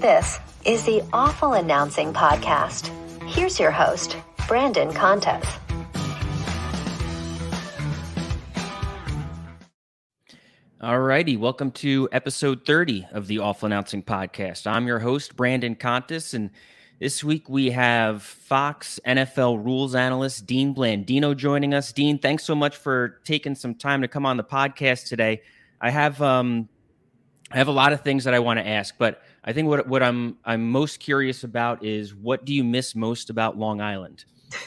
This is the Awful Announcing Podcast. Here's your host, Brandon Contes. All righty, welcome to episode 30 of the Awful Announcing Podcast. I'm your host, Brandon Contes, and this week we have Fox NFL rules analyst Dean Blandino joining us. Dean, thanks so much for taking some time to come on the podcast today. I have a lot of things that I want to ask, but I think what I'm most curious about is, what do you miss most about Long Island?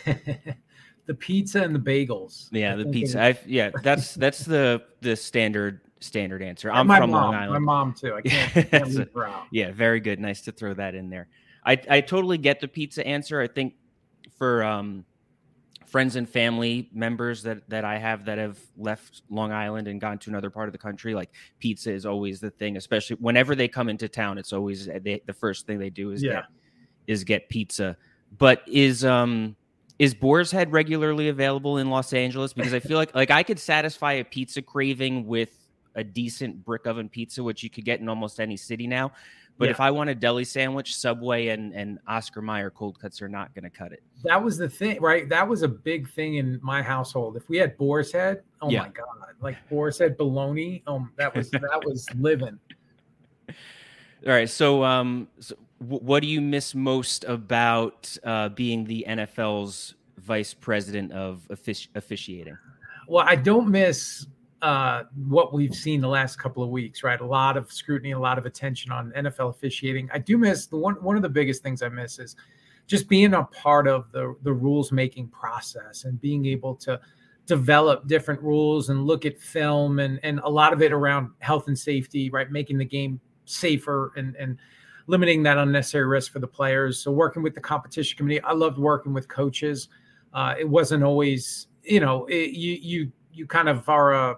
The pizza and the bagels. Yeah, the pizza. That's the standard answer. I'm from Long Long Island. My mom too. I can't leave her out. Yeah, very good. Nice to throw that in there. I totally get the pizza answer. I think for friends and family members that I have that have left Long Island and gone to another part of the country, like, pizza is always the thing, especially whenever they come into town. It's always the first thing they do is get pizza. But is Boar's Head regularly available in Los Angeles? Because I feel like I could satisfy a pizza craving with a decent brick oven pizza, which you could get in almost any city now. But if I want a deli sandwich, Subway and Oscar Mayer cold cuts are not going to cut it. That was the thing, right? That was a big thing in my household. If we had Boar's Head, my God, like Boar's Head bologna, that was living. All right, so what do you miss most about being the NFL's vice president of officiating? Well, I don't miss what we've seen the last couple of weeks, right? A lot of scrutiny, a lot of attention on NFL officiating. I do miss one of the biggest things I miss is just being a part of the rules making process and being able to develop different rules and look at film and a lot of it around health and safety, right? Making the game safer and limiting that unnecessary risk for the players. So working with the competition committee, I loved working with coaches. It wasn't always, you kind of are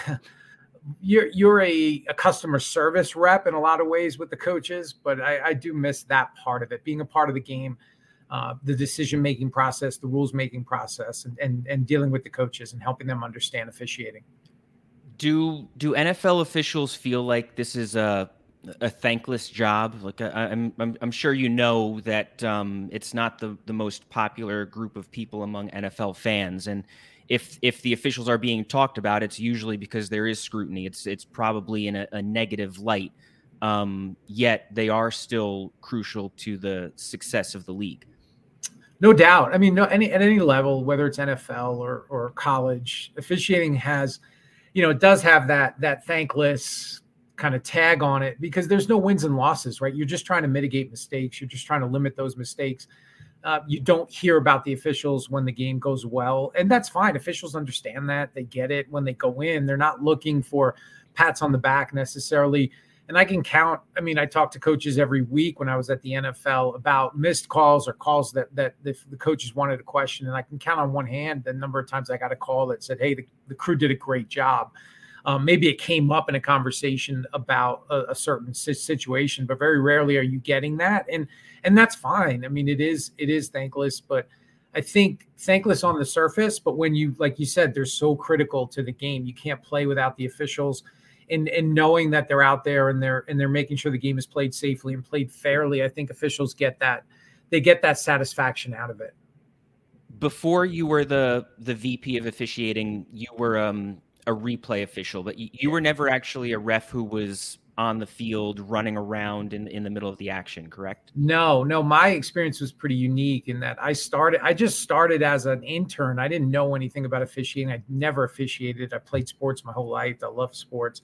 you're a customer service rep in a lot of ways with the coaches, but I do miss that part of it, being a part of the game, the decision-making process, the rules-making process, and dealing with the coaches and helping them understand officiating. Do NFL officials feel like this is a thankless job? Like, I'm sure you know that it's not the most popular group of people among NFL fans, and if the officials are being talked about, it's usually because there is scrutiny. It's probably in a negative light, yet they are still crucial to the success of the league. No doubt. I mean, at any level, whether it's NFL or college, officiating has, it does have that thankless kind of tag on it, because there's no wins and losses, right? You're just trying to mitigate mistakes. You're just trying to limit those mistakes. You don't hear about the officials when the game goes well, and that's fine. Officials understand that. They get it. When they go in, they're not looking for pats on the back necessarily. And I can count. I mean, I talk to coaches every week when I was at the NFL about missed calls or calls that the coaches wanted a question, and I can count on one hand the number of times I got a call that said, "Hey, the crew did a great job." Maybe it came up in a conversation about a certain situation, but very rarely are you getting that. And that's fine. I mean, it is thankless, but I think thankless on the surface, but when you, like you said, they're so critical to the game. You can't play without the officials, and knowing that they're out there and they're making sure the game is played safely and played fairly. I think officials get that. They get that satisfaction out of it. Before you were the VP of officiating, you were a replay official, but you were never actually a ref who was on the field running around in the middle of the action, correct? No, my experience was pretty unique in that I just started as an intern. I didn't know anything about officiating. I never officiated. I played sports my whole life. I love sports.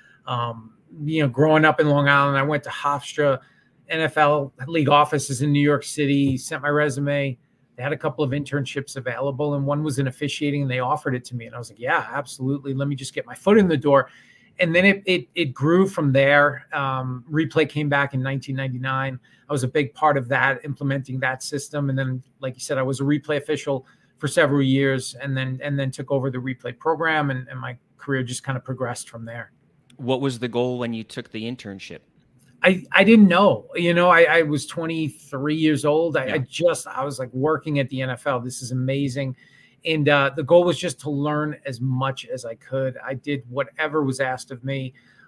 Growing up in Long Island, I went to Hofstra NFL league offices in New York City, sent my resume. They had a couple of internships available, and one was in officiating, and they offered it to me. And I was like, yeah, absolutely. Let me just get my foot in the door. And then it grew from there. Replay came back in 1999. I was a big part of that, implementing that system. And then, like you said, I was a replay official for several years, and then took over the replay program, and my career just kind of progressed from there. What was the goal when you took the internship? I didn't know, I was 23 years old. I was like working at the NFL. This is amazing. And the goal was just to learn as much as I could. I did whatever was asked of me.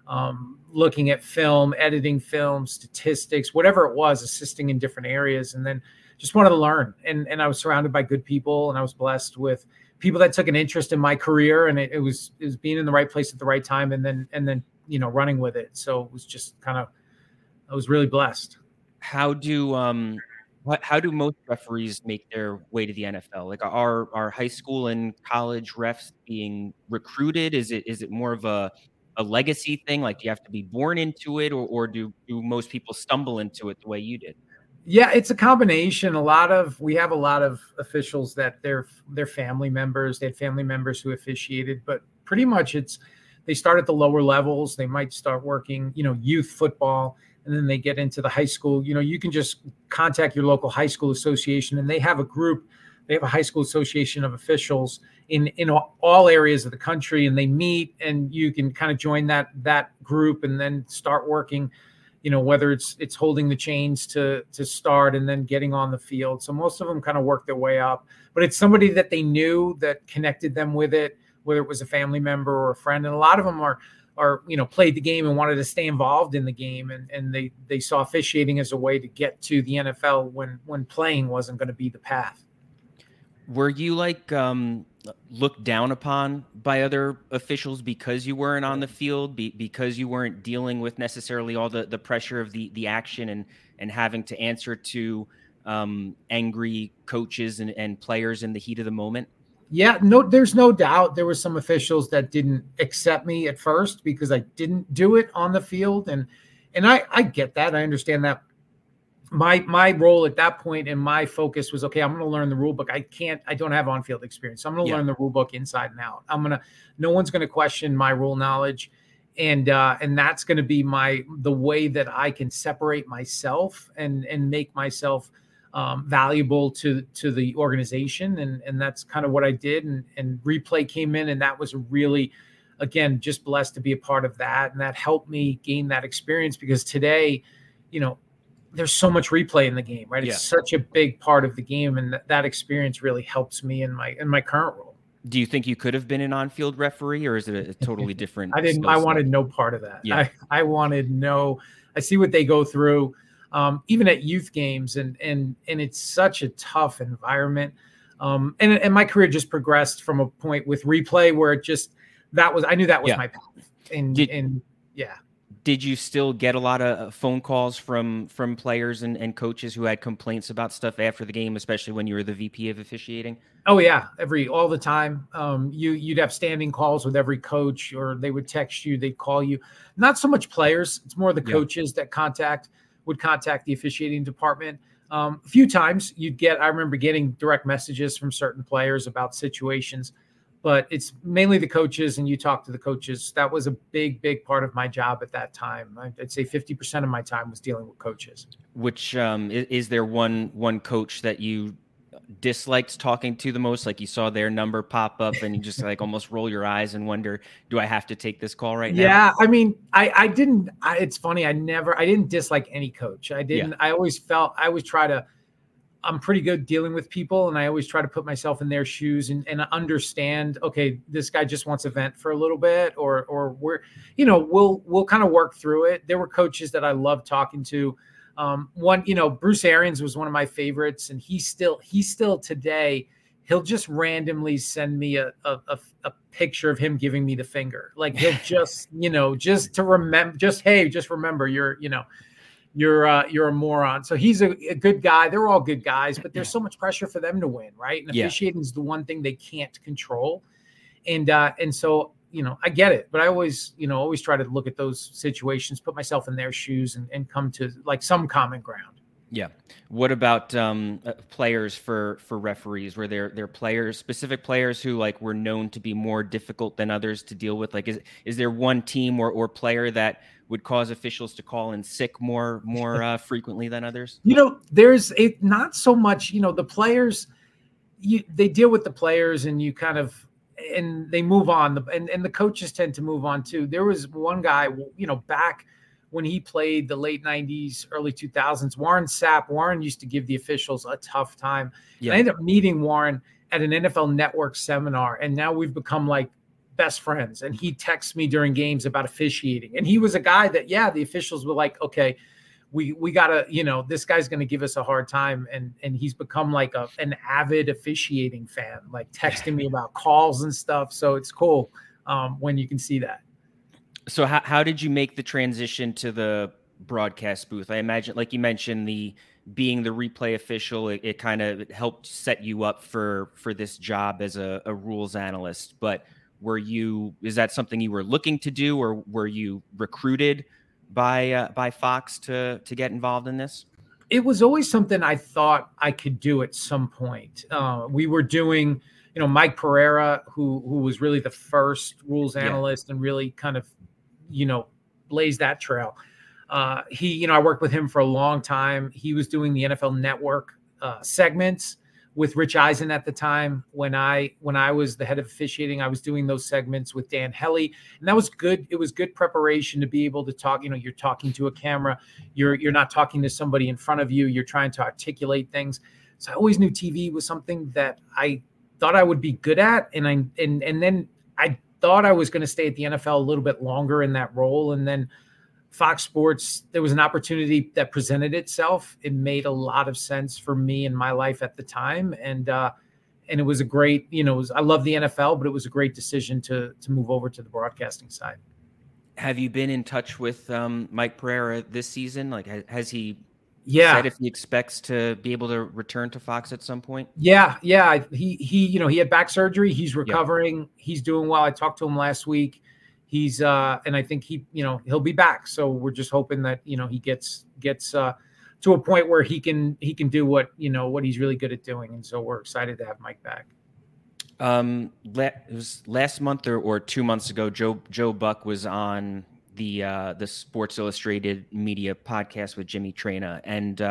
looking at film, editing film, statistics, whatever it was, assisting in different areas, and then just wanted to learn. And I was surrounded by good people, and I was blessed with people that took an interest in my career, and it was being in the right place at the right time, and then running with it. So it was just I was really blessed. How do most referees make their way to the NFL? Like, are high school and college refs being recruited? Is it more of a legacy thing? Like, do you have to be born into it, or do most people stumble into it the way you did? Yeah, it's a combination. We have a lot of officials that they're family members. They had family members who officiated, but pretty much they start at the lower levels. They might start working, youth football, and then they get into the high school. You can just contact your local high school association, and they have a group. They have a high school association of officials in all areas of the country, and they meet, and you can kind of join that group and then start working, whether it's holding the chains to start and then getting on the field. So most of them kind of work their way up, but it's somebody that they knew that connected them with it, whether it was a family member or a friend. And a lot of them are played the game and wanted to stay involved in the game. And they saw officiating as a way to get to the NFL when playing wasn't going to be the path. Were you looked down upon by other officials because you weren't on the field, because you weren't dealing with necessarily all the pressure of the action and having to answer to angry coaches and players in the heat of the moment? Yeah, no, there's no doubt there were some officials that didn't accept me at first because I didn't do it on the field. And I get that. I understand that. My role at that point and my focus was, okay, I'm going to learn the rule book. I don't have on-field experience. So I'm going to learn the rule book inside and out. No one's going to question my rule knowledge. And that's going to be the way that I can separate myself and make myself valuable to the organization. And that's kind of what I did. And replay came in, and that was really, again, just blessed to be a part of that. And that helped me gain that experience because today, there's so much replay in the game, right? It's such a big part of the game. And that experience really helps me in my current role. Do you think you could have been an on-field referee, or is it a totally different? I wanted no part of that. Yeah. I see what they go through, even at youth games, and it's such a tough environment. And my career just progressed from a point with replay where I knew that was my path. Did you still get a lot of phone calls from players and coaches who had complaints about stuff after the game, especially when you were the VP of officiating? Oh yeah, all the time. You'd have standing calls with every coach, or they would text you, they'd call you. Not so much players; it's more the coaches that would contact the officiating department. A few times I remember getting direct messages from certain players about situations. But it's mainly the coaches, and you talk to the coaches. That was a big, big part of my job at that time. I'd say 50% of my time was dealing with coaches. Which is there one coach that you disliked talking to the most? Like you saw their number pop up and you just almost roll your eyes and wonder, do I have to take this call right now? Yeah, I mean, I didn't. It's funny. I didn't dislike any coach. I didn't. Yeah. I'm pretty good dealing with people, and I always try to put myself in their shoes and understand, okay, this guy just wants a vent for a little bit, or we'll kind of work through it. There were coaches that I loved talking to. Bruce Arians was one of my favorites, and he still today, he'll just randomly send me a picture of him giving me the finger. Like he'll just, just to remember, just remember you're a moron. So he's a good guy. They're all good guys, but there's so much pressure for them to win, right? And officiating is the one thing they can't control. And so, I get it, but I always try to look at those situations, put myself in their shoes and come to some common ground. Yeah. What about players for referees? Were there specific players who were known to be more difficult than others to deal with? Is there one team or player that would cause officials to call in sick more frequently than others? There's not so much, the players, they deal with the players and and they move on, and the coaches tend to move on too. There was one guy, back when he played the late 90s, early 2000s, Warren Sapp. Warren used to give the officials a tough time. Yeah. I ended up meeting Warren at an NFL Network seminar, and now we've become best friends, and he texts me during games about officiating. And he was a guy that, the officials were like, okay, we gotta, this guy's going to give us a hard time. And he's become like an avid officiating fan, like texting me about calls and stuff. So it's cool when you can see that. So how did you make the transition to the broadcast booth? I imagine, like you mentioned, being the replay official, it kind of helped set you up for this job as a rules analyst. But is that something you were looking to do, or were you recruited by Fox to get involved in this? It was always something I thought I could do at some point. We were doing, Mike Pereira, who was really the first rules analyst and really kind of, blazed that trail. I worked with him for a long time. He was doing the NFL Network segments with Rich Eisen at the time. When I was the head of officiating, I was doing those segments with Dan Hellie, and that was good. It was good preparation to be able to talk. You're talking to a camera. You're not talking to somebody in front of you. You're trying to articulate things. So I always knew TV was something that I thought I would be good at, and then I thought I was going to stay at the NFL a little bit longer in that role, and then Fox Sports, there was an opportunity that presented itself. It made a lot of sense for me in my life at the time. And it was a great, I love the NFL, but it was a great decision to move over to the broadcasting side. Have you been in touch with Mike Pereira this season? Like, has he said if he expects to be able to return to Fox at some point? Yeah. He had back surgery. He's recovering. He's doing well. I talked to him last week. He's and I think he'll be back. So we're just hoping that he gets to a point where he can do what he's really good at doing. And so we're excited to have Mike back. It was last month or 2 months ago. Joe Buck was on the Sports Illustrated Media podcast with Jimmy Traina,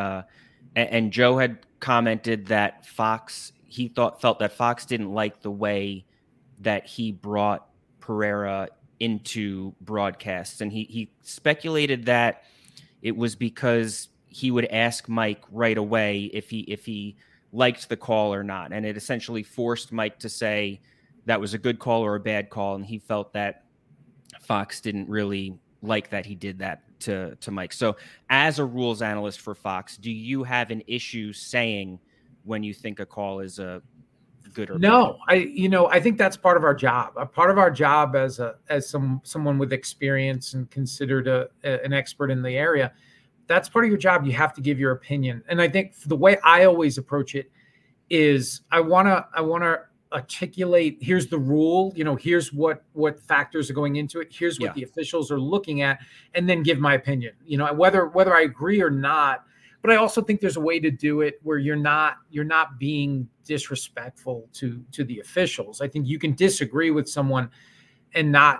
and Joe had commented that he felt that Fox didn't like the way that he brought Pereira into broadcasts, and he speculated that it was because he would ask Mike right away if he liked the call or not, and it essentially forced Mike to say that was a good call or a bad call, and he felt that Fox didn't really like that he did that to Mike. So as a rules analyst for Fox, do you have an issue saying when you think a call is a good or no? bad? I think that's part of our job. A part of our job as someone with experience and considered an expert in the area, that's part of your job. You have to give your opinion. And I think the way I always approach it is I want to articulate, here's the rule, here's what factors are going into it. Here's what the officials are looking at, and then give my opinion, whether I agree or not. But I also think there's a way to do it where you're not being disrespectful to the officials. I think you can disagree with someone and not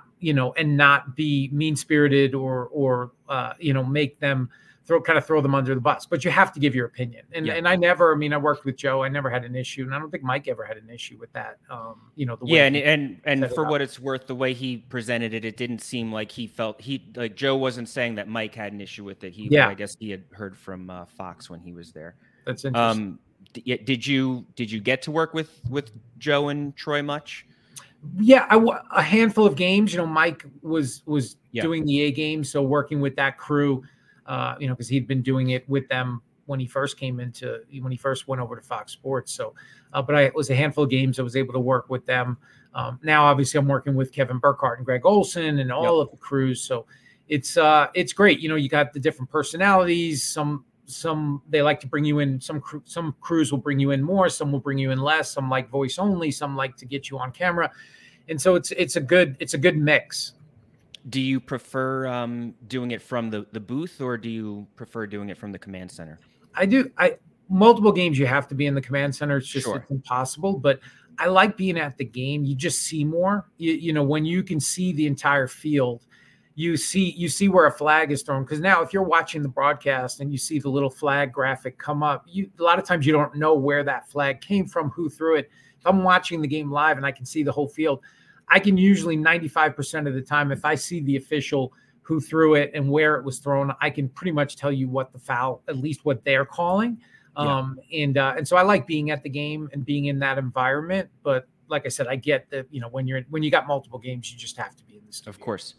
be mean-spirited or make them throw them under the bus, but you have to give your opinion. And I worked with Joe. I never had an issue, and I don't think Mike ever had an issue with that. The way and for what it's worth, the way he presented it, it didn't seem like Joe wasn't saying that Mike had an issue with it. I guess he had heard from Fox when he was there. That's interesting. Did you get to work with Joe and Troy much? Yeah, a handful of games. Mike was doing the A game, so working with that crew. Because he'd been doing it with them when he first went over to Fox Sports. So, but it was a handful of games I was able to work with them. Now, obviously, I'm working with Kevin Burkhardt and Greg Olson and all of the crews. So it's great. You got the different personalities. Some they like to bring you in. Some crews will bring you in more. Some will bring you in less. Some like voice only. Some like to get you on camera. And so it's a good mix. Do you prefer doing it from the booth, or do you prefer doing it from the command center? I do. Multiple games you have to be in the command center. It's just It's impossible. But I like being at the game. You just see more. When you can see the entire field, you see where a flag is thrown. Because now, if you're watching the broadcast and you see the little flag graphic come up, a lot of times you don't know where that flag came from, who threw it. If I'm watching the game live and I can see the whole field, I can usually 95% of the time, if I see the official who threw it and where it was thrown, I can pretty much tell you what the foul, at least what they're calling. And so I like being at the game and being in that environment. But like I said, I get that, when you got multiple games, you just have to be in the studio. Of course.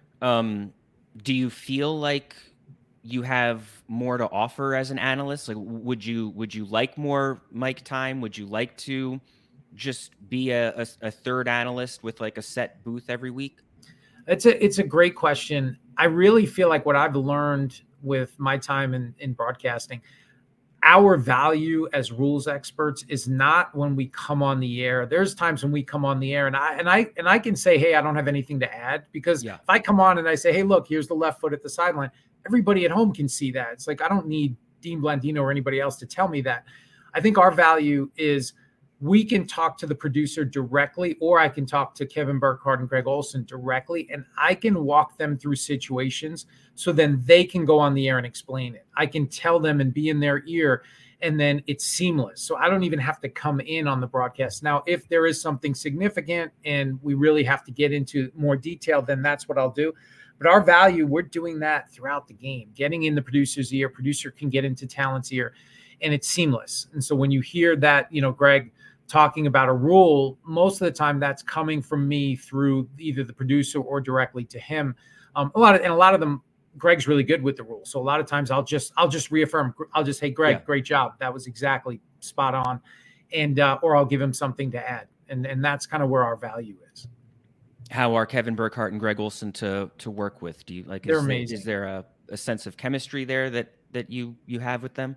Do you feel like you have more to offer as an analyst? Like, would you like more mic time? Would you like to just be a third analyst with like a set booth every week? It's a great question. I really feel like what I've learned with my time in broadcasting, our value as rules experts is not when we come on the air. There's times when we come on the air and I can say, hey, I don't have anything to add, because if I come on and I say, hey, look, here's the left foot at the sideline, everybody at home can see that. It's like, I don't need Dean Blandino or anybody else to tell me that. I think our value is we can talk to the producer directly, or I can talk to Kevin Burkhardt and Greg Olsen directly, and I can walk them through situations so then they can go on the air and explain it. I can tell them and be in their ear, and then it's seamless. So I don't even have to come in on the broadcast. Now, if there is something significant and we really have to get into more detail, then that's what I'll do. But our value, we're doing that throughout the game, getting in the producer's ear. Producer can get into talent's ear, and it's seamless. And so when you hear that, Greg talking about a rule, most of the time that's coming from me through either the producer or directly to him. A lot of them, Greg's really good with the rules. So a lot of times I'll just reaffirm. I'll just say, Greg, great job. That was exactly spot on. And, or I'll give him something to add. And that's kind of where our value is. How are Kevin Burkhardt and Greg Olsen to work with? Do you like, they're amazing. Is there a sense of chemistry there that you have with them?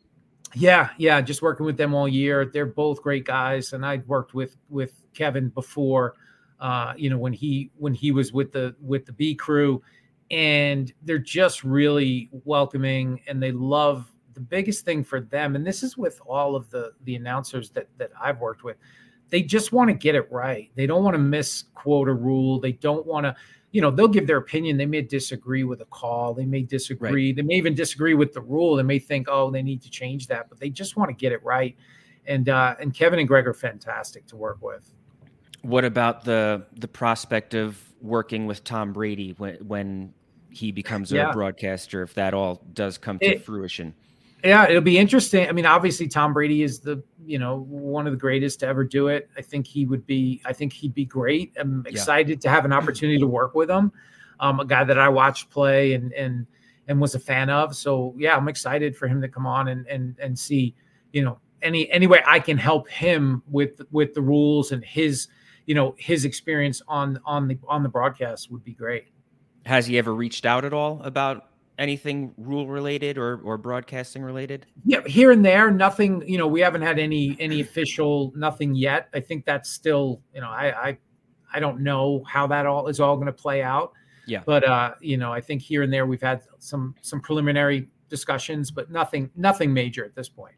Yeah. Just working with them all year. They're both great guys. And I'd worked with Kevin before, when he was with the B crew, and they're just really welcoming, and they love the biggest thing for them. And this is with all of the announcers that I've worked with. They just want to get it right. They don't want to misquote a rule. They don't want to, they'll give their opinion. They may disagree with a call. They may disagree. Right. They may even disagree with the rule. They may think, oh, they need to change that, but they just want to get it right. And Kevin and Greg are fantastic to work with. What about the prospect of working with Tom Brady when he becomes a broadcaster, if that all does come to fruition? Yeah, it'll be interesting. I mean, obviously Tom Brady is one of the greatest to ever do it. I think he'd be great. I'm excited to have an opportunity to work with him. A guy that I watched play and was a fan of. So yeah, I'm excited for him to come on and see, any way I can help him with the rules and his experience on the broadcast would be great. Has he ever reached out at all about anything rule related or broadcasting related? Yeah, here and there, nothing, we haven't had any official, nothing yet. I think that's still, I don't know how that is all going to play out. Yeah. But, I think here and there we've had some preliminary discussions, but nothing major at this point.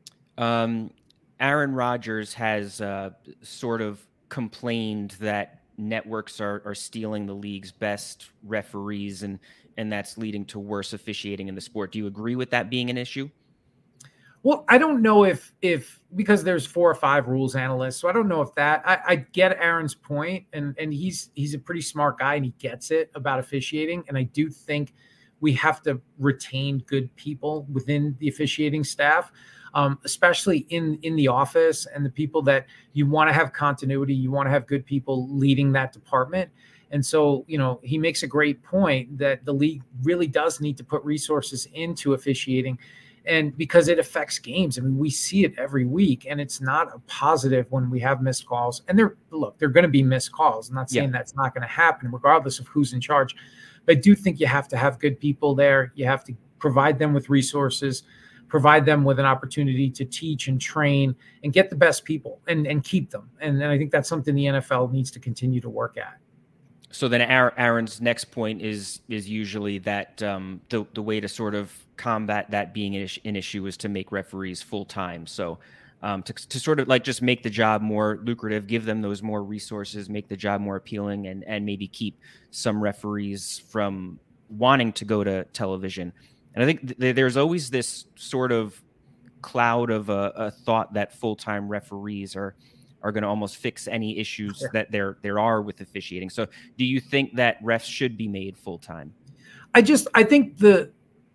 Aaron Rodgers has sort of complained that networks are stealing the league's best referees, and that's leading to worse officiating in the sport. Do you agree with that being an issue? Well, I don't know if because there's 4 or 5 rules analysts, so I don't know if that. I get Aaron's point, and he's a pretty smart guy, and he gets it about officiating. And I do think we have to retain good people within the officiating staff, especially in the office, and the people that you want to have continuity. You want to have good people leading that department. And so, he makes a great point that the league really does need to put resources into officiating, and because it affects games. I mean, we see it every week, and it's not a positive when we have missed calls. And they're going to be missed calls. I'm not saying that's not going to happen regardless of who's in charge. But I do think you have to have good people there. You have to provide them with resources, provide them with an opportunity to teach and train and get the best people and keep them. And I think that's something the NFL needs to continue to work at. So then Aaron's next point is usually that the way to sort of combat that being an issue is to make referees full-time. So to sort of like just make the job more lucrative, give them those more resources, make the job more appealing, and maybe keep some referees from wanting to go to television. And I think there's always this sort of cloud of a thought that full-time referees are going to almost fix any issues that there are with officiating. So do you think that refs should be made full-time? I think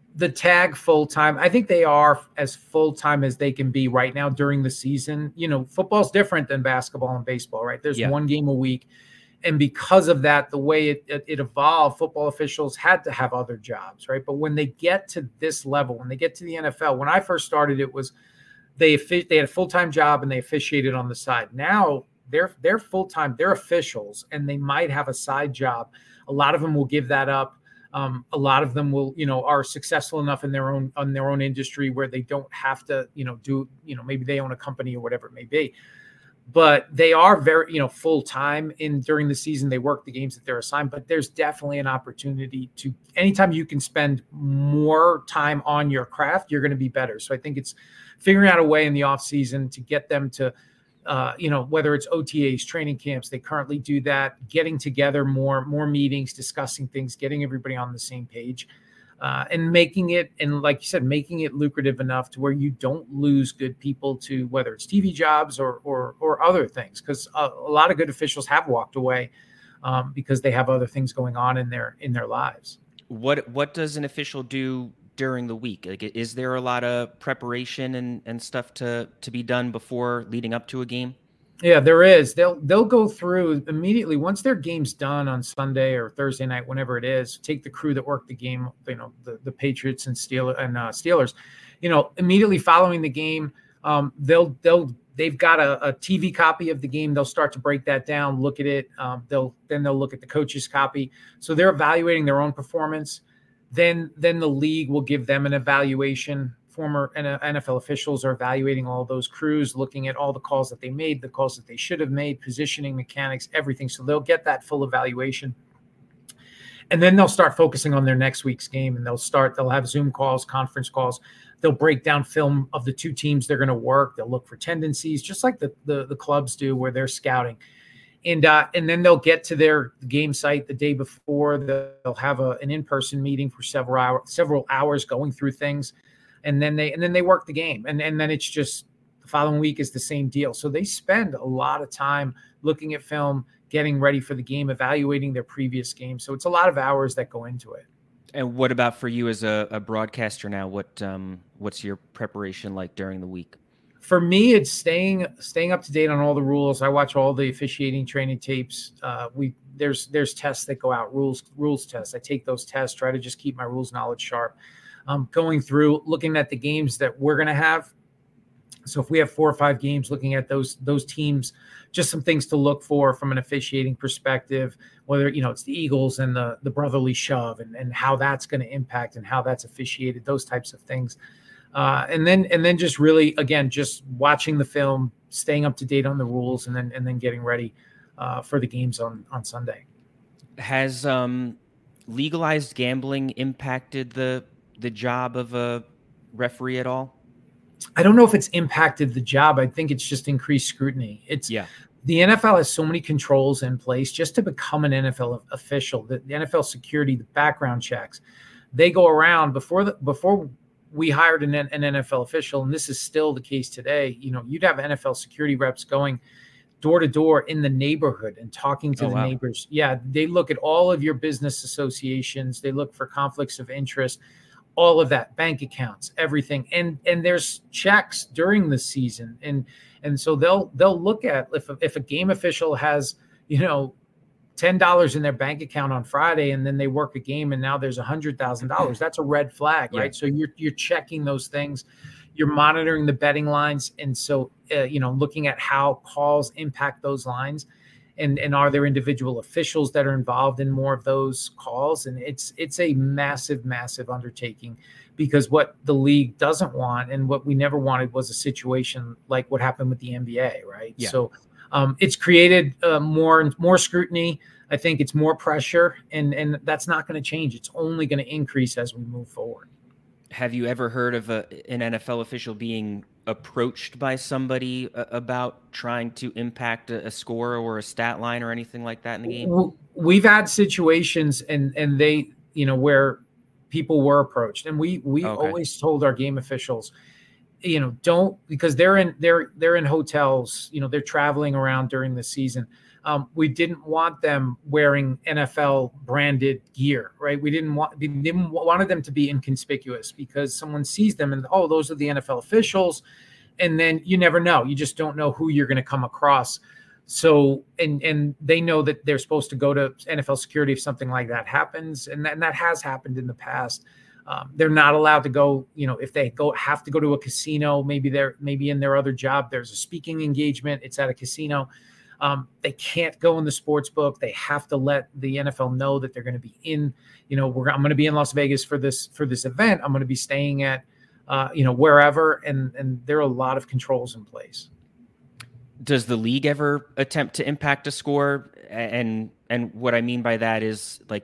the tag full-time, I think they are as full-time as they can be right now during the season. Football's different than basketball and baseball, right? There's one game a week. And because of that, the way it evolved, football officials had to have other jobs, right? But when they get to this level, when they get to the NFL, when I first started, it was they had a full-time job and they officiated on the side. Now they're full-time, they're officials, and they might have a side job. A lot of them will give that up. A lot of them will, are successful enough in their own industry where they don't have to, maybe they own a company or whatever it may be. But they are very, full time during the season. They work the games that they're assigned. But there's definitely an opportunity to, anytime you can spend more time on your craft, you're going to be better. So I think it's figuring out a way in the off season to get them to, whether it's OTAs, training camps, they currently do that, getting together more meetings, discussing things, getting everybody on the same page, and making it, and like you said, making it lucrative enough to where you don't lose good people to whether it's TV jobs or other things. Because a lot of good officials have walked away because they have other things going on in their lives. What does an official do during the week? Like, is there a lot of preparation and stuff to be done before leading up to a game? Yeah, there is. They'll go through immediately once their game's done on Sunday or Thursday night, whenever it is. Take the crew that worked the game, the Patriots and Steelers. Immediately following the game, they've got a TV copy of the game. They'll start to break that down, look at it. They'll look at the coach's copy. So they're evaluating their own performance. Then the league will give them an evaluation. Former NFL officials are evaluating all those crews, looking at all the calls that they made, the calls that they should have made, positioning, mechanics, everything. So they'll get that full evaluation. And then they'll start focusing on their next week's game, and they'll have Zoom calls, conference calls. They'll break down film of the two teams they're going to work. They'll look for tendencies, just like the clubs do where they're scouting. And then they'll get to their game site the day before. They'll have an in-person meeting for several hours going through things. And then they work the game. And then it's just the following week is the same deal. So they spend a lot of time looking at film, getting ready for the game, evaluating their previous game. So it's a lot of hours that go into it. And what about for you as a broadcaster now? What's your preparation like during the week? For me, it's staying up to date on all the rules. I watch all the officiating training tapes. There's tests that go out, rules tests. I take those tests, try to just keep my rules knowledge sharp. Going through, looking at the games that we're going to have. So if we have 4 or 5 games, looking at those teams, just some things to look for from an officiating perspective, whether, it's the Eagles and the brotherly shove and how that's going to impact and how that's officiated, those types of things. And then just really, again, just watching the film, staying up to date on the rules, and then getting ready for the games on Sunday. Has legalized gambling impacted the job of a referee at all? I don't know if it's impacted the job. I think it's just increased scrutiny. The NFL has so many controls in place just to become an NFL official. The NFL security, the background checks, they go around before we hired an NFL official, and this is still the case today. You'd have NFL security reps going door to door in the neighborhood and talking to neighbors. Yeah, they look at all of your business associations. They look for conflicts of interest. All of that, bank accounts, everything. And there's checks during the season. And so they'll look at if a game official has, $10 in their bank account on Friday, and then they work a game and now there's $100,000. That's a red flag, right? So you're checking those things. You're monitoring the betting lines. And so, looking at how calls impact those lines. And are there individual officials that are involved in more of those calls? And it's a massive, massive undertaking, because what the league doesn't want and what we never wanted was a situation like what happened with the NBA, right? Yeah. So it's created more scrutiny. I think it's more pressure, and that's not going to change. It's only going to increase as we move forward. Have you ever heard of an NFL official being approached by somebody about trying to impact a score or a stat line or anything like that in the game? We've had situations and they, where people were approached, and we always told our game officials, don't, because they're in hotels, they're traveling around during the season. We didn't want them wearing NFL branded gear, right? We didn't wanted them to be inconspicuous, because someone sees them and, oh, those are the NFL officials. And then you never know. You just don't know who you're going to come across. So, and they know that they're supposed to go to NFL security if something like that happens. And that has happened in the past. They're not allowed to go, if they have to go to a casino, maybe in their other job, there's a speaking engagement, it's at a casino. They can't go in the sports book. They have to let the NFL know that they're going to be in, I'm going to be in Las Vegas for this event. I'm going to be staying at, wherever. And there are a lot of controls in place. Does the league ever attempt to impact a score? And what I mean by that is, like,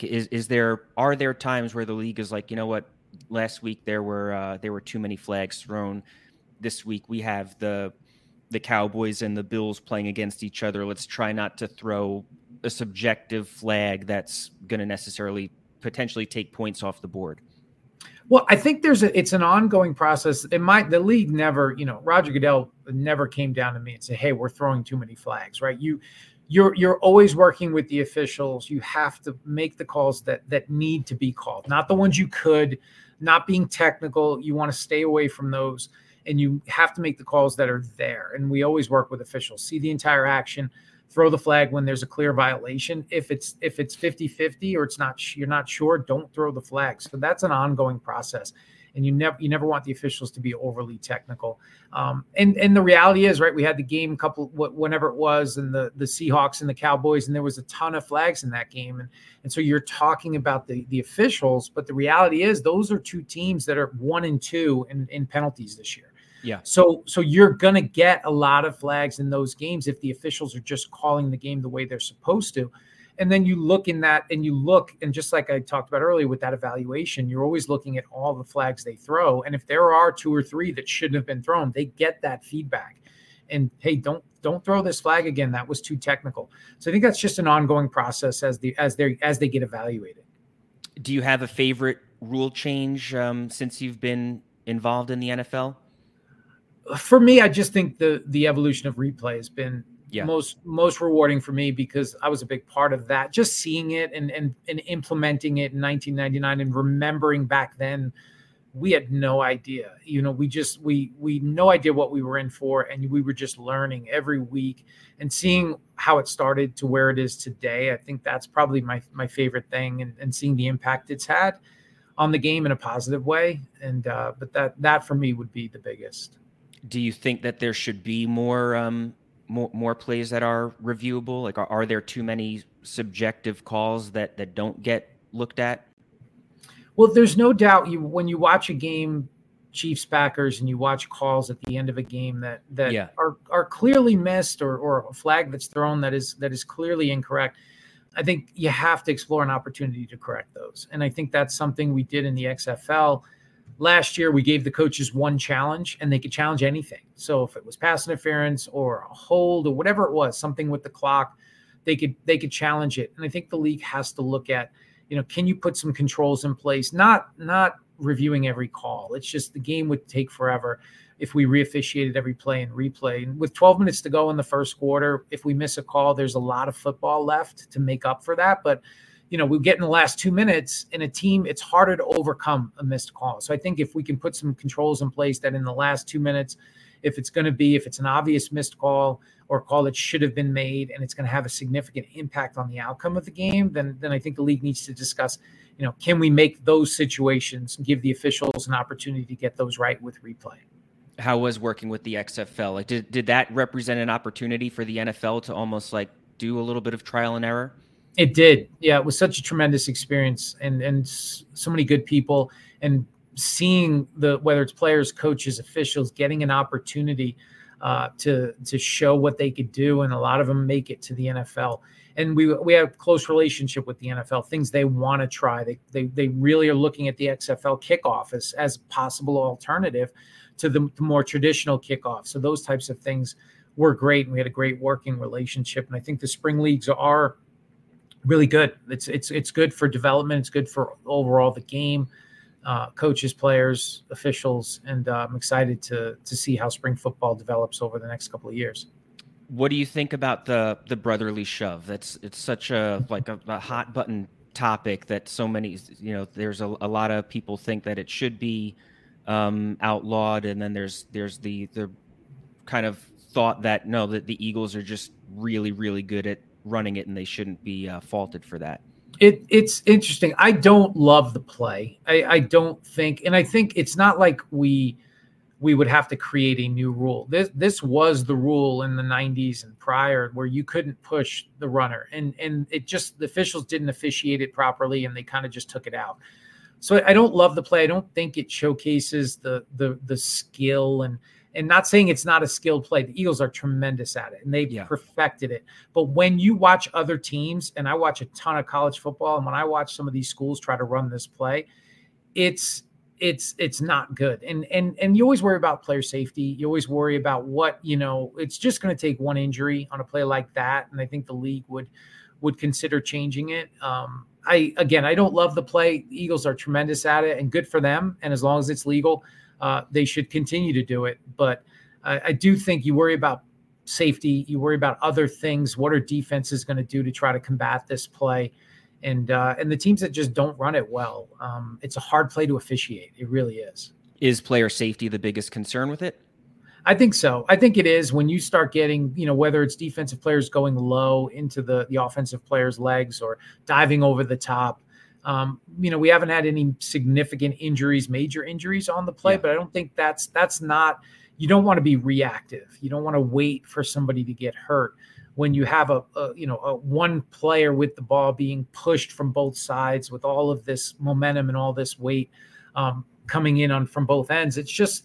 are there times where the league is like, you know what, last week there were too many flags thrown. This week we have the Cowboys and the Bills playing against each other. Let's try not to throw a subjective flag that's going to necessarily potentially take points off the board. Well, I think it's an ongoing process. The league never, Roger Goodell never came down to me and said, hey, we're throwing too many flags, right? You're always working with the officials. You have to make the calls that need to be called, not the ones you could, not being technical. You want to stay away from those, and you have to make the calls that are there. And we always work with officials, see the entire action, throw the flag when there's a clear violation. If it's 50-50 or you're not sure, don't throw the flag. So that's an ongoing process. And you never want the officials to be overly technical. And the reality is, right, we had the game whenever it was, and the Seahawks and the Cowboys, and there was a ton of flags in that game. And so you're talking about the officials, but the reality is those are two teams that are 1-2 in penalties this year. Yeah. So you're going to get a lot of flags in those games if the officials are just calling the game the way they're supposed to. And then you look and just like I talked about earlier with that evaluation, you're always looking at all the flags they throw. And if there are 2 or 3 that shouldn't have been thrown, they get that feedback. And hey, don't throw this flag again. That was too technical. So I think that's just an ongoing process as they get evaluated. Do you have a favorite rule change since you've been involved in the NFL? For me, I just think the evolution of replay has been most rewarding for me, because I was a big part of that. Just seeing it and implementing it in 1999 and remembering back then, we had no idea. We no idea what we were in for, and we were just learning every week and seeing how it started to where it is today. I think that's probably my favorite thing, and seeing the impact it's had on the game in a positive way. And but that for me would be the biggest. Do you think that there should be more plays that are reviewable? Like, are there too many subjective calls that don't get looked at? Well, there's no doubt when you watch a game, Chiefs Packers, and you watch calls at the end of a game that are clearly missed, or a flag that's thrown that is clearly incorrect. I think you have to explore an opportunity to correct those. And I think that's something we did in the XFL. Last year, we gave the coaches one challenge, and they could challenge anything. So if it was pass interference or a hold or whatever it was, something with the clock, they could challenge it. And I think the league has to look at, can you put some controls in place? Not reviewing every call. It's just the game would take forever if we reofficiated every play and replay. And with 12 minutes to go in the first quarter, if we miss a call, there's a lot of football left to make up for that. But we get in the last 2 minutes in a team, it's harder to overcome a missed call. So I think if we can put some controls in place that in the last 2 minutes, if it's an obvious missed call or a call that should have been made, and it's going to have a significant impact on the outcome of the game, then I think the league needs to discuss, can we make those situations and give the officials an opportunity to get those right with replay? How was working with the XFL? Like, did that represent an opportunity for the NFL to almost like do a little bit of trial and error? It did. Yeah, it was such a tremendous experience, and so many good people, and seeing whether it's players, coaches, officials, getting an opportunity to show what they could do, and a lot of them make it to the NFL. And we have a close relationship with the NFL, things they want to try. They really are looking at the XFL kickoff as a possible alternative to the more traditional kickoff. So those types of things were great, and we had a great working relationship. And I think the spring leagues are really good. It's good for development. It's good for overall the game. coaches, players, officials, and I'm excited to see how spring football develops over the next couple of years. What do you think about the brotherly shove? It's such a hot button topic that so many, there's a lot of people think that it should be outlawed, and then there's the kind of thought that no, that the Eagles are just really, really good at running it and they shouldn't be faulted for that. It's interesting. I don't love the play. I don't think, and I think it's not like we would have to create a new rule. This was the rule in the 90s and prior, where you couldn't push the runner, and it just, the officials didn't officiate it properly and they kind of just took it out. So I don't love the play. I don't think it showcases the skill, and not saying it's not a skilled play. The Eagles are tremendous at it and they've perfected it. But when you watch other teams, and I watch a ton of college football, and when I watch some of these schools try to run this play, it's not good. And you always worry about player safety. You always worry about what, it's just going to take one injury on a play like that. And I think the league would consider changing it. I don't love the play. The Eagles are tremendous at it and good for them. And as long as it's legal, they should continue to do it. But I do think you worry about safety. You worry about other things. What are defenses going to do to try to combat this play? And the teams that just don't run it well, it's a hard play to officiate. It really is. Is player safety the biggest concern with it? I think so. I think it is when you start getting, whether it's defensive players going low into the offensive players' legs or diving over the top. We haven't had any significant injuries, major injuries on the play, but I don't think that's not, you don't want to be reactive. You don't want to wait for somebody to get hurt. When you have a one player with the ball being pushed from both sides with all of this momentum and all this weight coming in from both ends,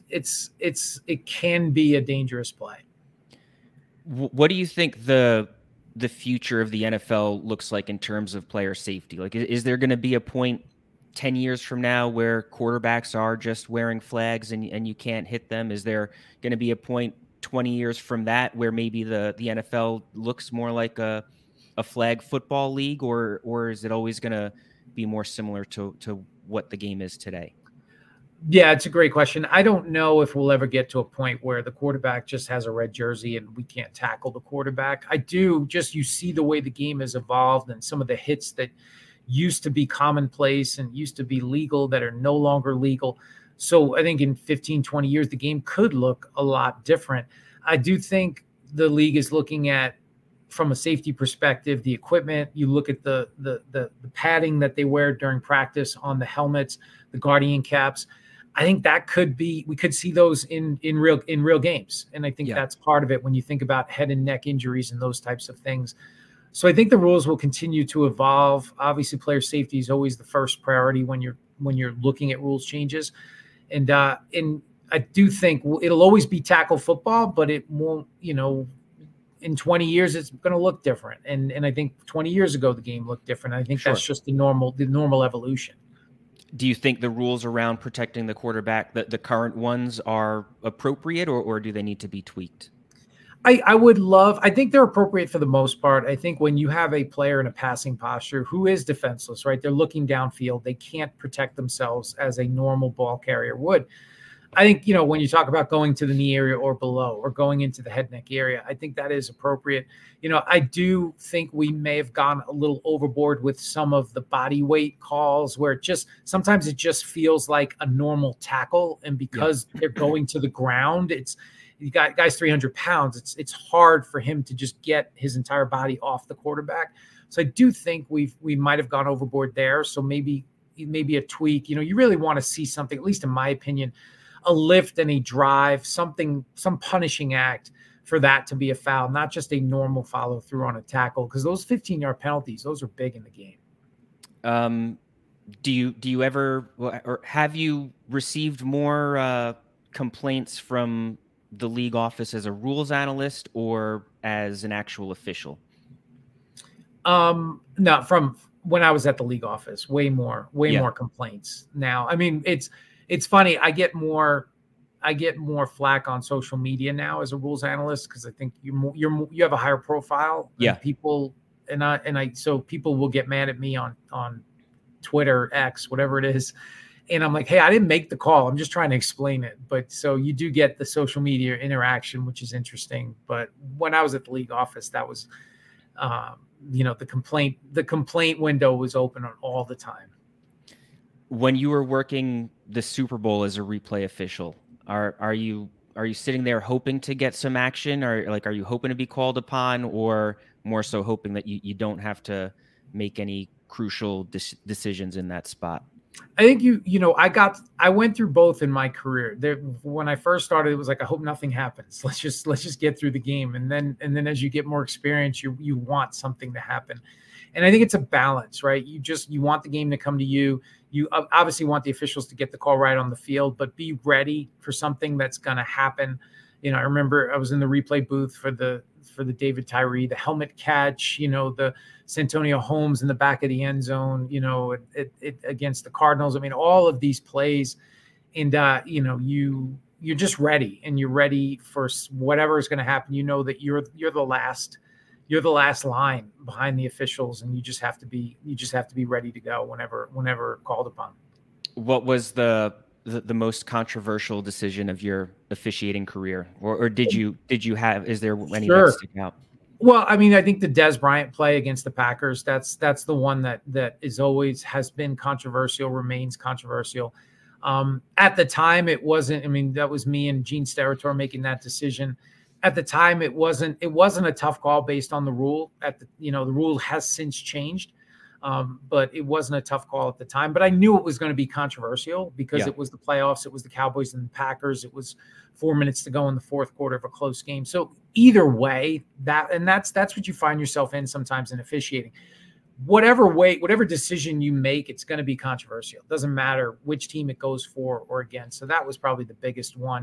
it can be a dangerous play. What do you think the future of the NFL looks like in terms of player safety? Like, is there going to be a point 10 years from now where quarterbacks are just wearing flags and you can't hit them? Is there going to be a point 20 years from that where maybe the NFL looks more like a flag football league, or is it always going to be more similar to what the game is today? Yeah, it's a great question. I don't know if we'll ever get to a point where the quarterback just has a red jersey and we can't tackle the quarterback. You see the way the game has evolved and some of the hits that used to be commonplace and used to be legal that are no longer legal. So I think in 15, 20 years, the game could look a lot different. I do think the league is looking at, from a safety perspective, the equipment. You look at the padding that they wear during practice on the helmets, the Guardian caps. I think we could see those in real games. And I think that's part of it when you think about head and neck injuries and those types of things. So I think the rules will continue to evolve. Obviously, player safety is always the first priority when you're looking at rules changes. And I do think it'll always be tackle football, but it won't, in 20 years, it's going to look different. And I think 20 years ago, the game looked different. I think that's just the normal evolution. Do you think the rules around protecting the quarterback, the current ones, are appropriate, or do they need to be tweaked? I think they're appropriate for the most part. I think when you have a player in a passing posture who is defenseless, right? They're looking downfield. They can't protect themselves as a normal ball carrier would. I think, when you talk about going to the knee area or below or going into the head neck area, I think that is appropriate. I do think we may have gone a little overboard with some of the body weight calls where sometimes it just feels like a normal tackle. And because they're going to the ground, you got guy's 300 pounds. It's hard for him to just get his entire body off the quarterback. So I do think we might have gone overboard there. So maybe a tweak. You really want to see something, at least in my opinion, a lift and a drive, some punishing act for that to be a foul, not just a normal follow through on a tackle. Because those 15-yard penalties, those are big in the game. Do you ever, or have you received more complaints from the league office as a rules analyst or as an actual official? No, from when I was at the league office, way more complaints now. I mean, it's funny. I get more flack on social media now as a rules analyst because I think you have a higher profile. People so people will get mad at me on Twitter, X, whatever it is. And I'm like, hey, I didn't make the call. I'm just trying to explain it. But so you do get the social media interaction, which is interesting. But when I was at the league office, that was, the complaint window was open on all the time. When you were working the Super Bowl as a replay official, are you sitting there hoping to get some action, or are you hoping to be called upon, or more so hoping that you don't have to make any crucial decisions in that spot? I think I went through both in my career. When I first started, it was like, I hope nothing happens. Let's just get through the game. And then as you get more experience, you want something to happen. And I think it's a balance, right? You want the game to come to you. You obviously want the officials to get the call right on the field, but be ready for something that's going to happen. I remember I was in the replay booth for the David Tyree, the helmet catch, the Santonio Holmes in the back of the end zone, it against the Cardinals. I mean, all of these plays, and you're just ready, and you're ready for whatever is going to happen. You know that you're the last line behind the officials, and you just have to be ready to go whenever called upon. What was the most controversial decision of your officiating career, or is there any that stick out? Well, I mean, I think the Dez Bryant play against the Packers, that's the one that has been controversial, remains controversial. At the time, it wasn't. I mean, that was me and Gene Steratore making that decision. At the time, it wasn't a tough call based on the rule. The rule has since changed, but it wasn't a tough call at the time. But I knew it was going to be controversial because it was the playoffs. It was the Cowboys and the Packers. It was 4 minutes to go in the fourth quarter of a close game. So either way, that's what you find yourself in sometimes in officiating. Whatever decision you make, it's going to be controversial. It doesn't matter which team it goes for or against. So that was probably the biggest one.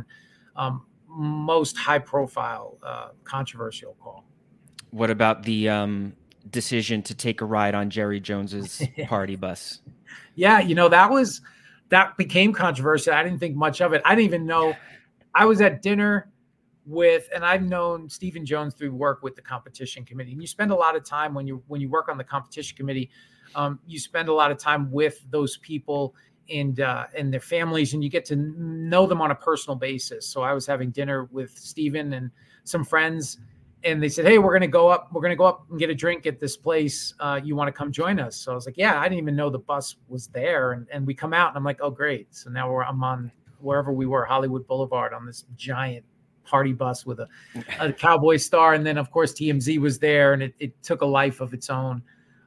Most high profile controversial call. What about the decision to take a ride on Jerry Jones's party bus? Yeah, that became controversial. I didn't think much of it. I didn't even know. I was at dinner and I've known Stephen Jones through work with the competition committee. And you spend a lot of time when you work on the competition committee, you spend a lot of time with those people and their families, and you get to know them on a personal basis. So I was having dinner with Stephen and some friends, and they said, "Hey, we're going to go up and get a drink at this place. You want to come join us?" So I was like, "Yeah." I didn't even know the bus was there, and we come out, and I'm like, "Oh, great!" So now I'm on wherever we were, Hollywood Boulevard, on this giant party bus with a Cowboy star, and then of course TMZ was there, and it took a life of its own.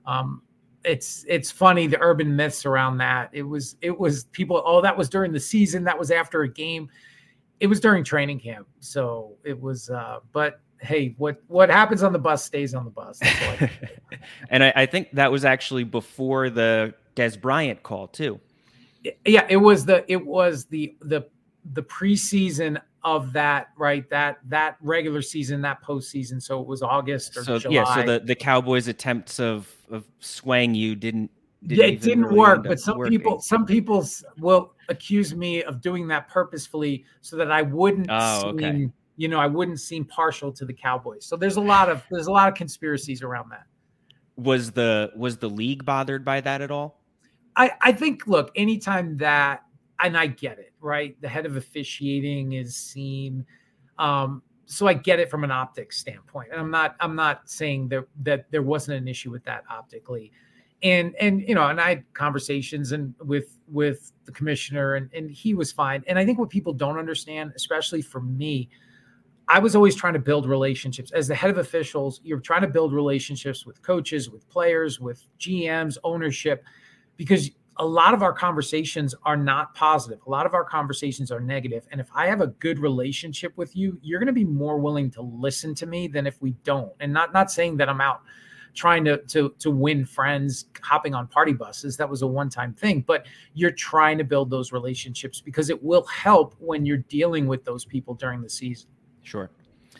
It's funny, the urban myths around that. It was people, oh, that was during the season, that was after a game. It was during training camp. So it was but hey, what happens on the bus stays on the bus. And I think that was actually before the Dez Bryant call too. Yeah, it was the preseason of that, right? That regular season, that postseason. So it was August or July. Yeah, so the Cowboys' attempts of swaying you didn't really work. But some people will accuse me of doing that purposefully so that I wouldn't I wouldn't seem partial to the Cowboys. So there's a lot of conspiracies around that. Was the league bothered by that at all? I think, look, anytime that, and I get it, right? The head of officiating is seen. So I get it from an optics standpoint. And I'm not saying that there wasn't an issue with that optically. And I had conversations with the commissioner, and he was fine. And I think what people don't understand, especially for me, I was always trying to build relationships. As the head of officials, you're trying to build relationships with coaches, with players, with GMs, ownership, because a lot of our conversations are not positive. A lot of our conversations are negative. And if I have a good relationship with you, you're going to be more willing to listen to me than if we don't. And not saying that I'm out trying to win friends, hopping on party buses. That was a one-time thing, but you're trying to build those relationships because it will help when you're dealing with those people during the season. Sure.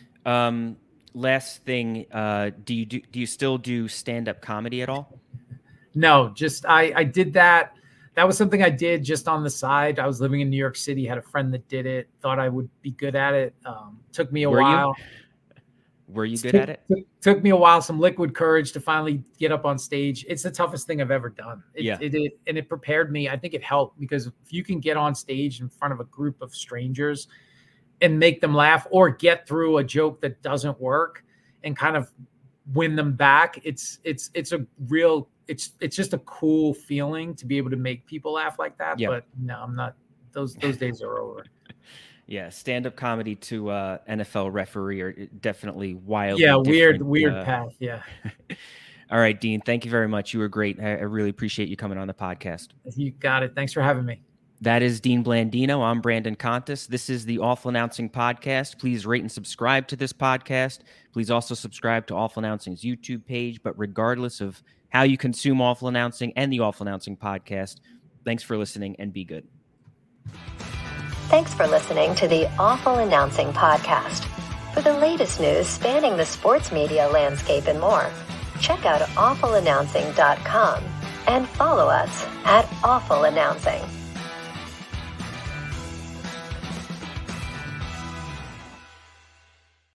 Last thing, do you still do stand-up comedy at all? No, just I did that. That was something I did just on the side. I was living in New York City, had a friend that did it, thought I would be good at it. Took me a while. Were you good at it? Took me a while, some liquid courage to finally get up on stage. It's the toughest thing I've ever done. It prepared me. I think it helped, because if you can get on stage in front of a group of strangers and make them laugh, or get through a joke that doesn't work and kind of win them back, it's just a cool feeling to be able to make people laugh like that. Yep. But no, I'm not. Those days are over. Yeah, stand-up comedy to NFL referee are definitely wildly weird path. Yeah. All right, Dean, thank you very much. You were great. I really appreciate you coming on the podcast. You got it. Thanks for having me. That is Dean Blandino. I'm Brandon Contis. This is the Awful Announcing Podcast. Please rate and subscribe to this podcast. Please also subscribe to Awful Announcing's YouTube page. But regardless of how you consume Awful Announcing and the Awful Announcing Podcast, thanks for listening, and be good. Thanks for listening to the Awful Announcing Podcast. For the latest news spanning the sports media landscape and more, check out awfulannouncing.com and follow us at Awful Announcing.